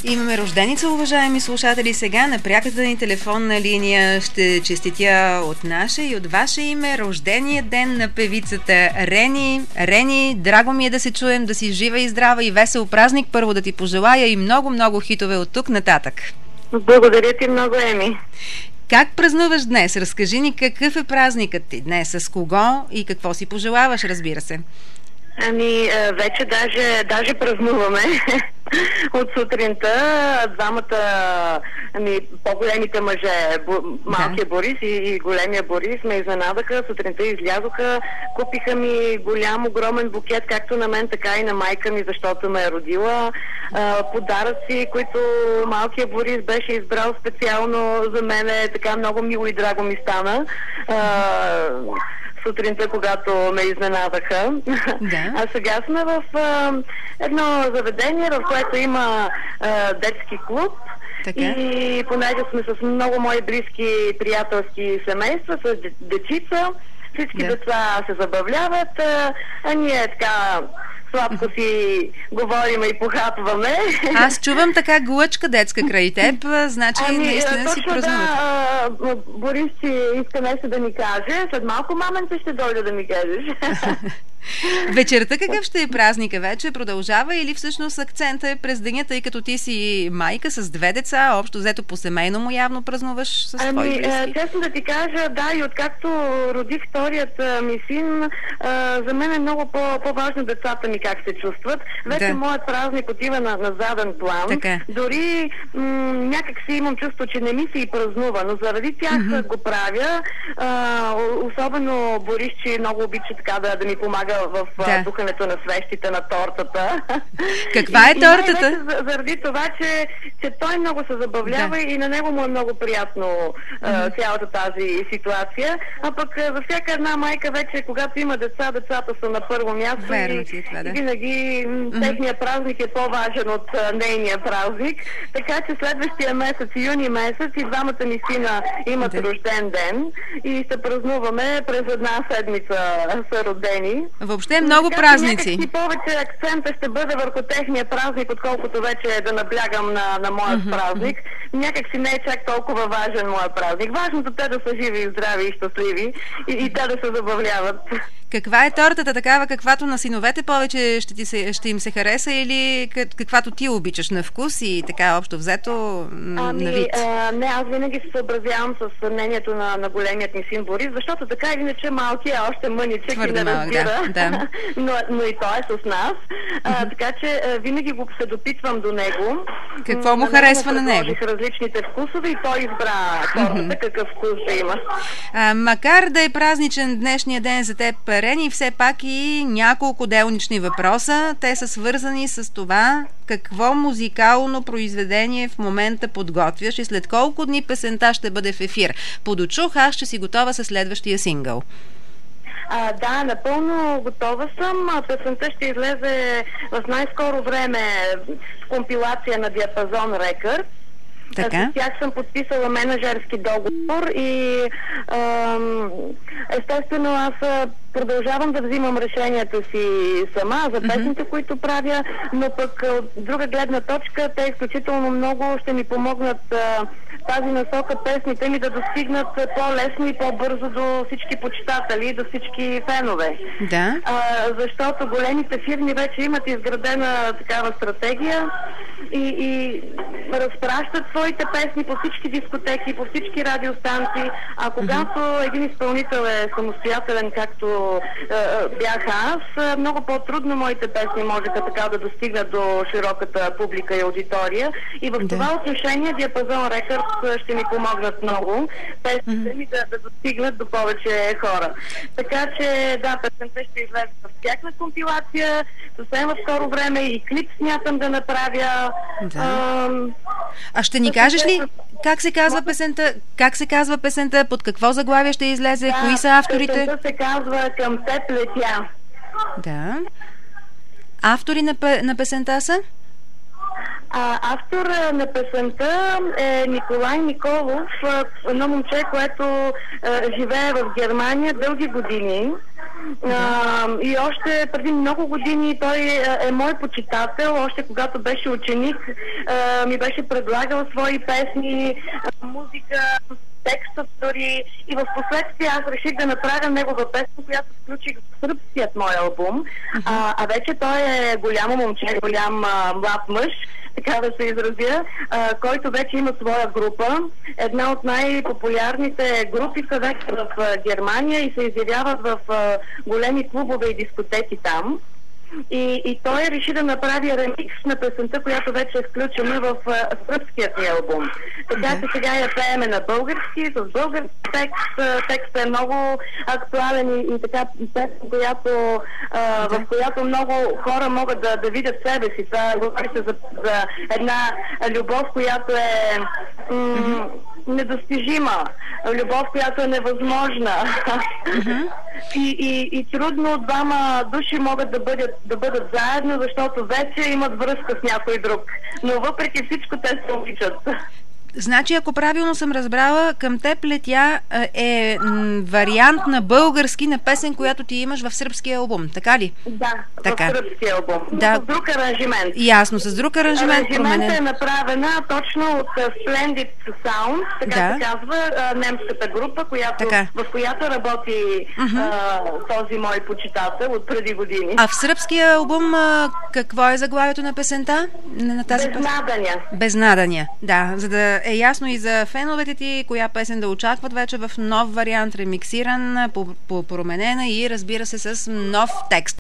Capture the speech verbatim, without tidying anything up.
Имаме рожденица, уважаеми слушатели. Сега на пряката ни телефонна линия ще честитя от наше и от ваше име рождения ден на певицата Рени. Рени, драго ми е да се чуем, да си жива и здрава и весел празник. Първо да ти пожелая и много-много хитове от тук нататък. Благодаря ти много, Еми. Как празнуваш днес? Разкажи ни какъв е празникът ти днес, с кого и какво си пожелаваш, разбира се. Ами, вече даже, даже празнуваме от сутринта. Двамата, ами, по-големите мъже, малкия Борис и, и големия Борис, ме изненадаха. Сутринта излязоха, купиха ми голям, огромен букет, както на мен, така и на майка ми, защото ме е родила. Подаръци, които малкия Борис беше избрал специално за мен, така много мило и драго ми стана. Сутринта, когато ме изненадаха. Да. А сега сме в а, едно заведение, в което има а, детски клуб. Така. И понеже сме с много мои близки приятелски семейства, с дечица, всички да. деца се забавляват, а, а ние така сладко си говорим и похапваме. Аз чувам така глъчка детска край теб, значи ами, наистина си празнувате. Да, Борис, че иска нещо да ми каже. След малко маменце ще дойде да ми кажеш. Вечерта какъв ще е празника вече? Продължава или всъщност акцента е през деня, тъй като ти си майка с две деца, общо взето по семейно му явно празнуваш с твои ами, близки? Честно да ти кажа, да, и откакто родих вторият а, ми син, а, за мен е много по- по-важно децата ми как се чувстват. Вече да. моят празник отива на, на заден план. Така. Дори м- някак си имам чувство, че не ми се и празнува, но заради тях mm-hmm. го правя. А, особено Борис, че много обича така да, да ми помага в да. духането на свещите на тортата. Каква е и, тортата? И за, заради това, че, че той много се забавлява да. и на него му е много приятно mm-hmm. цялата тази ситуация. А пък за всяка една майка вече, когато има деца, децата са на първо място. Верно, и, това, да. и винаги mm-hmm. техният празник е по-важен от uh, нейния празник. Така че следващия месец, юни месец, и двамата ми сина имат да. рожден ден и ще празнуваме през една седмица са родени. Въобще много така, празници. И повече акцента ще бъде върху техния празник, отколкото вече да наблягам на, на моят mm-hmm. празник. Някак си не е чак толкова важен моят празник. Важното те да са живи и здрави и щастливи и, и те да се забавляват. Каква е тортата, такава каквато на синовете повече ще, ти се, ще им се хареса или каквато ти обичаш на вкус и така общо взето ами, на вид? А, не, аз винаги се съобразявам с мнението на, на големият ми син Борис, защото така или иначе малкият е още мъничек Твърде и не разбира, малък, да, да. но, но и той е с нас. А, така че а, винаги го се допитвам до него. Какво му харесва на него? Предложих различните вкусове и той избра тортата, какъв вкус да има. А, макар да е празничен днешния ден за теб, Рени, все пак и няколко делнични въпроса. Те са свързани с това какво музикално произведение в момента подготвяш и след колко дни песента ще бъде в ефир. Подочух, аз ще си готова със следващия сингъл. А, да, напълно готова съм. Песента ще излезе в най-скоро време с компилация на Диапазон Records. Така. С тях съм подписала менеджерски договор и ам, естествено аз продължавам да взимам решенията си сама за песните, mm-hmm. които правя, но пък от друга гледна точка те изключително много ще ми помогнат а, тази насока песните ми да достигнат по-лесно и по-бързо до всички почитатели, до всички фенове. Да. А, защото големите фирми вече имат изградена такава стратегия и, и разпращат своите песни по всички дискотеки, по всички радиостанции, а когато mm-hmm. един изпълнител е самостоятелен, както е, бях аз, много по-трудно моите песни можеха така да достигнат до широката публика и аудитория. И в да. това отношение Диапазон Records ще ми помогнат много песните mm-hmm. ми да, да достигнат до повече хора. Така че, да, песента ще излезе в тяхна компилация, съвсем в скоро време и клип смятам да направя. Да. А, а ще ни кажеш ли как се казва песента? Как се казва песента? Под какво заглавие ще излезе? Да, кои са авторите? Песента се казва "Към теб летя". Да. Автори на, на песента са? А, автор на песента е Николай Николов, едно момче, което а, живее в Германия дълги години А, и още преди много години той е, е мой почитател. Още когато беше ученик, а, ми беше предлагал свои песни, а, музика, текстът дори. И в последствие аз реших да направя негова песен, която включих в сръбският мой албум. Uh-huh. А, а вече той е голямо момче, голям а, млад мъж, така да се изразя, а, който вече има своя група. Една от най-популярните групи са вече в а, Германия и се изявяват в а, големи клубове и дискотеки там. И, и той реши да направи ремикс на песента, която вече е включена в а, сръбският ни албум. Така че сега я пееме на български, с български текст. Текстът е много актуален и, и така песен, която, а, в която много хора могат да, да видят себе си. Това говори се за, за една любов, която е м- недостижима, любов, която е невъзможна. Mm-hmm. и, и, и трудно двама души могат да бъдат, да бъдат заедно, защото вече имат връзка с някой друг. Но въпреки всичко те се обичат. Значи, ако правилно съм разбрала, към теб летя е м, вариант на български на песен, която ти имаш в сръбския албум, така ли? Да, така. В сръбския албум. Да. С друг аранжимент. Ясно, с друг аранжимент променен. Аранжиментът е направена точно от Splendid Sound, така да. се казва немската група, която, в която работи uh-huh. а, този мой почитател от преди години. А в сръбския албум а, какво е заглавието на песента? На тази Безнадания. Безнадания, да, за да е ясно и за феновете ти, коя песен да очакват вече в нов вариант, ремиксиран, по- по- променена и разбира се с нов текст.